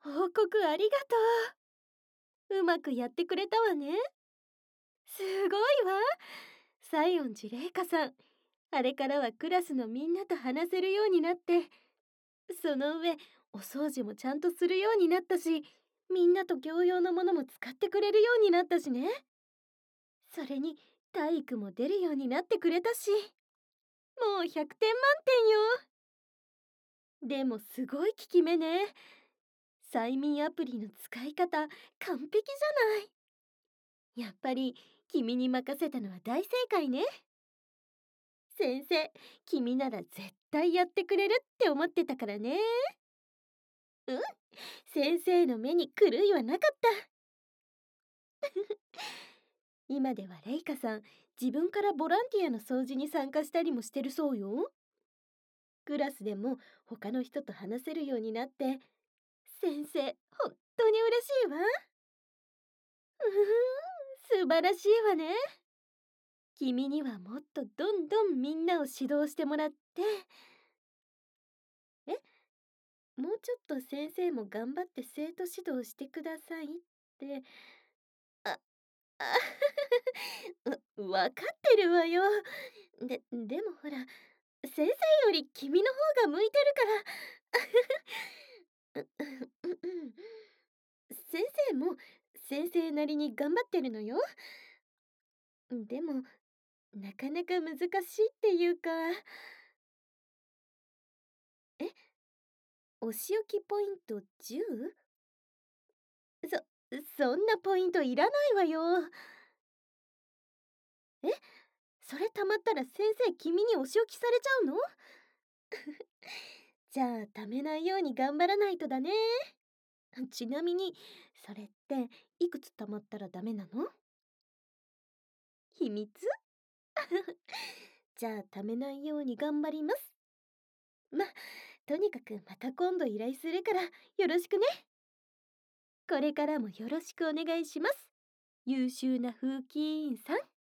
報告ありがとう。うまくやってくれたわね。すごいわ。西園寺麗華さん。あれからはクラスのみんなと話せるようになって、その上、お掃除もちゃんとするようになったし、みんなと共用のものも使ってくれるようになったしね。それに、体育も出るようになってくれたし、もう100点満点よ。でもすごい効き目ね。催眠アプリの使い方、完璧じゃない。やっぱり君に任せたのは大正解ね。先生、君なら絶対やってくれるって思ってたからね。うん、先生の目に狂いはなかった。今ではレイカさん、自分からボランティアの掃除に参加したりもしてるそうよ。クラスでも他の人と話せるようになって、先生、本当に嬉しいわ。うふふ、素晴らしいわね。君にはもっとどんどんみんなを指導してもらって、え、もうちょっと先生も頑張って生徒指導してくださいって、あ、あわかってるわよ。でもほら、先生より君の方が向いてるから。先生も先生なりに頑張ってるのよ。でも、なかなか難しいっていうか、え、お仕置きポイント 10？ そんなポイントいらないわよ。え、それ溜まったら先生君にお仕置きされちゃうの？じゃあ貯めないように頑張らないとだね。ちなみに、それっていくつ貯まったらダメなの？秘密？じゃあ貯めないように頑張ります。ま、とにかくまた今度依頼するからよろしくね。これからもよろしくお願いします。優秀な風紀委員さん。